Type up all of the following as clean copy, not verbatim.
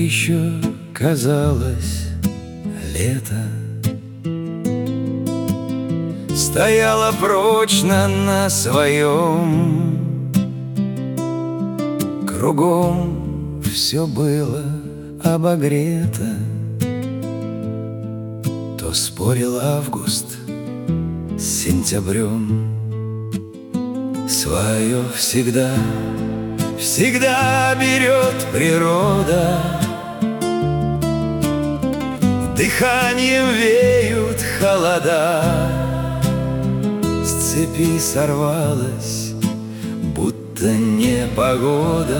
еще казалось лето, стояла прочно на своем. Кругом все было обогрето. То спорил август с сентябрем. Свое всегда, всегда берет природа. Дыханием веют холода. С цепи сорвалась, будто непогода.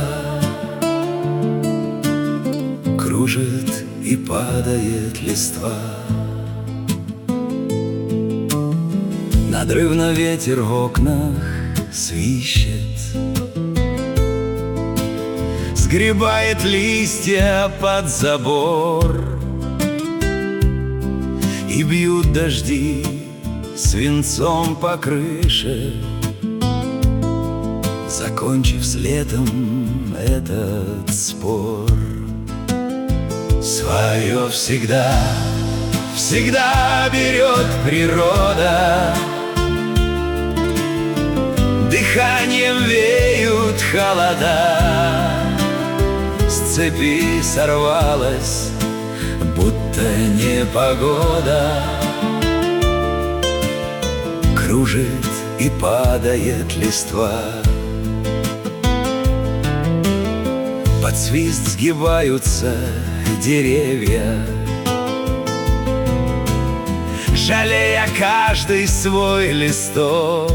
Кружит и падает листва. Надрывно ветер в окнах свищет, сгребает листья под забор. И бьют дожди свинцом по крыше, закончив с летом этот спор. Свое всегда, всегда берет природа. Дыханием веют холода. С цепи сорвалась, будто непогода. Кружит и падает листва. Под свист сгибаются деревья, жалея каждый свой листок.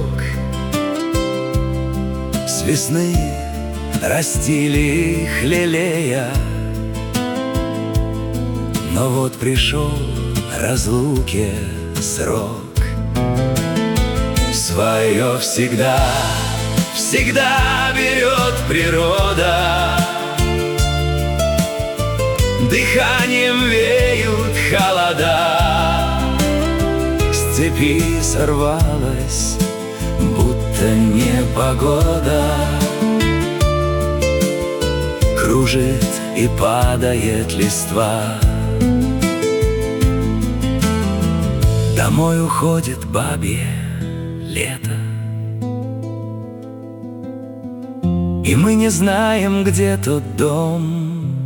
С весны растили их, лелея, но вот пришел разлуке срок. Свое всегда, всегда берет природа. Дыханием веют холода. С цепи сорвалась, будто непогода. Кружит и падает листва. Домой уходит бабье лето, и мы не знаем, где тот дом.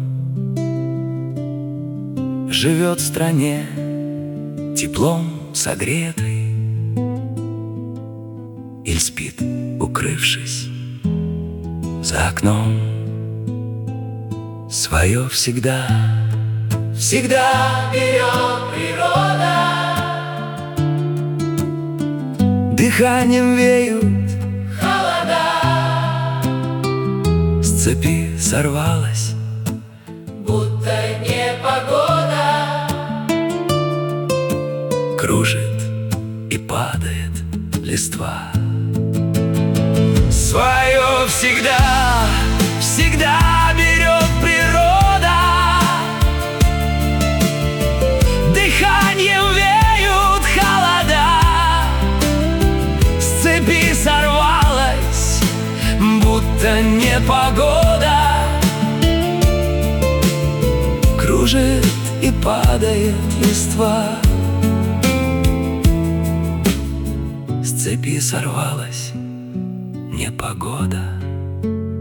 Живет в стране теплом согретой, или спит, укрывшись за окном. Свое всегда, всегда берет природа. Дыханием веют холода. С цепи сорвалась, будто непогода. Кружит и падает листва. Свое всегда, всегда берет природа. Дыханием веют холода. С цепи сорвалась, будто непогода. Кружит и падает листва. С цепи сорвалась непогода.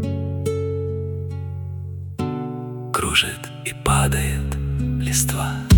Кружит и падает листва.